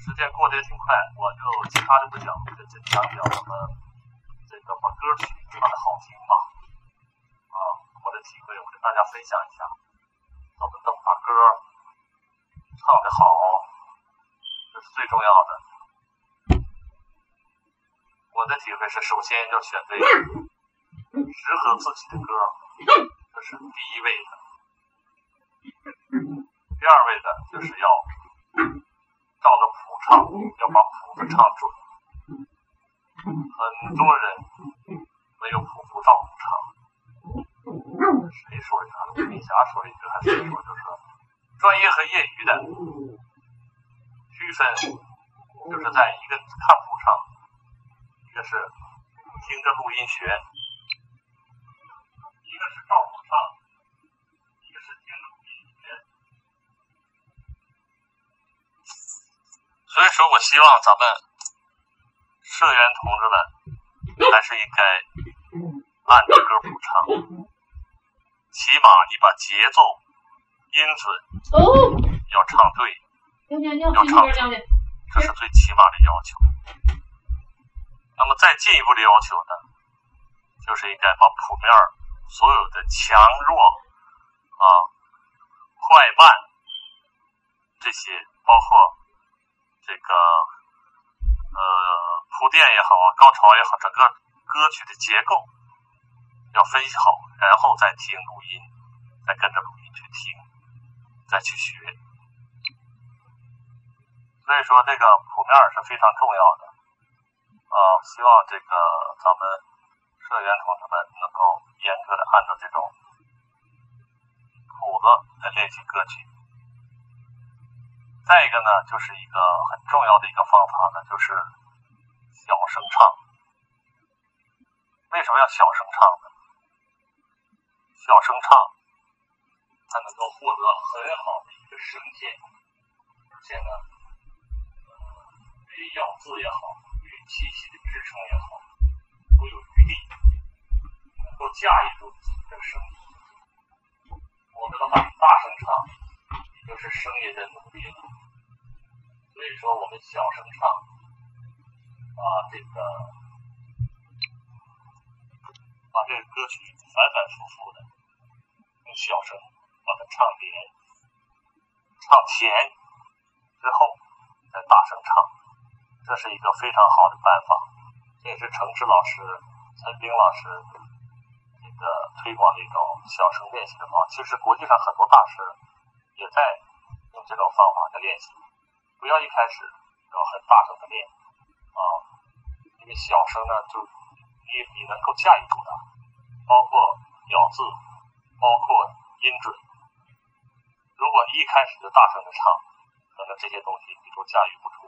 时间过得也挺快，我就其他的不讲，就讲讲我们这个把歌曲唱的好听吧。我的体会，我跟大家分享一下，怎么能把歌唱得好，这是最重要的。我的体会是，首先要选对适合自己的歌，这是第一位的。第二位的就是要照着谱唱，要把谱子唱准。很多人没有谱不照谱唱。谁说的？吴明霞说了一句，还是谁说？就是说，专业和业余的区分，就是在一个看谱上，一个是听着录音学，一个是照谱唱，一个是听着录音学。所以说我希望咱们社员同志们还是应该按着歌谱唱。起码你把节奏、音准要唱对，要唱准，这是最起码的要求。那么再进一步的要求呢，就是应该把谱面所有的强弱快慢这些，包括这个铺垫也好高潮也好，整个歌曲的结构要分析好，然后再听录音，再跟着录音去听，再去学。所以说这个谱面是非常重要的希望这个咱们社员同志们能够严格的按照这种谱子来练习歌曲。再一个呢，就是一个很重要的一个方法呢，就是小声唱。为什么要小声唱呢？小声唱才能够获得很好的一个声线，而且呢对于咬字也好，对于气息的支撑也好，都有余力，能够驾驭住自己的声音。我们的话大声唱也就是声音的努力了。所以说我们小声唱把这个歌曲反反复复的用小声把它唱连，唱甜之后再大声唱，这是一个非常好的办法。这也是程志老师、陈冰老师这个推广的一种小声练习的方法。其实国际上很多大师也在用这种方法的练习，不要一开始要很大声的练因为小声呢就你能够驾驭住它，包括咬字，包括音准。如果你一开始就大声的唱，可能这些东西你都驾驭不住。